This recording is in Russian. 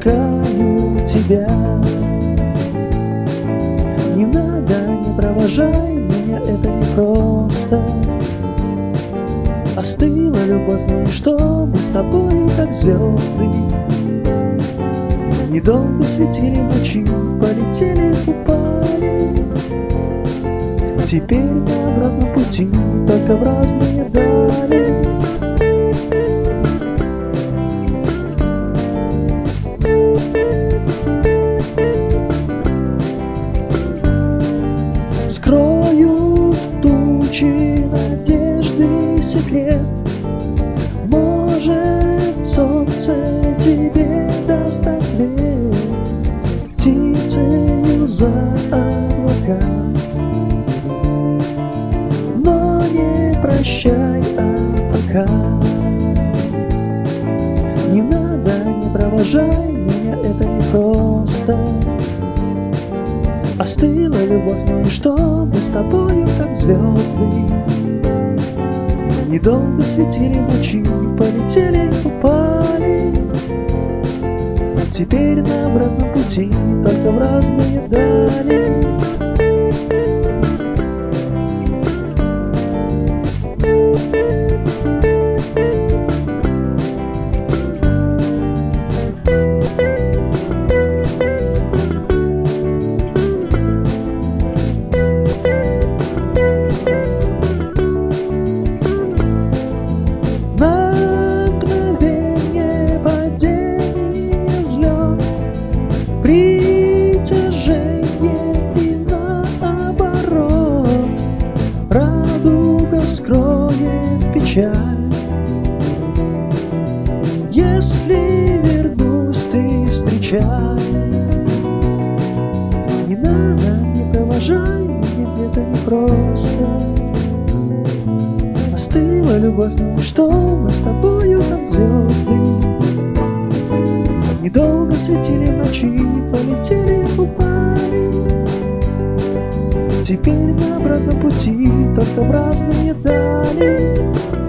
отпускаю тебя. Не надо, не провожай меня, это непросто. Остыла любовь, ну и что, мы с тобой как звезды. Недолго светили ночи, полетели, упали. Теперь на обратном пути, только в разные дали. Скроют тучи надежды и секрет. Может, солнце тебе даст ответ птицею за облака. Но не прощай, а пока. Не надо, не провожай меня, это непросто. Остыла любовь, ну и что, мы с тобою как звезды. Недолго светили ночи, полетели, упали. Теперь на обратном пути, только в разные дали. Притяжение и наоборот, радуга скроет печаль. Если вернусь, ты встречай. Не надо, не провожай меня, это непросто. Остыла любовь, ну что, мы с тобою как звезды. Недолго светили ночи, полетели, упали. Теперь на обратном пути, только в разные дали.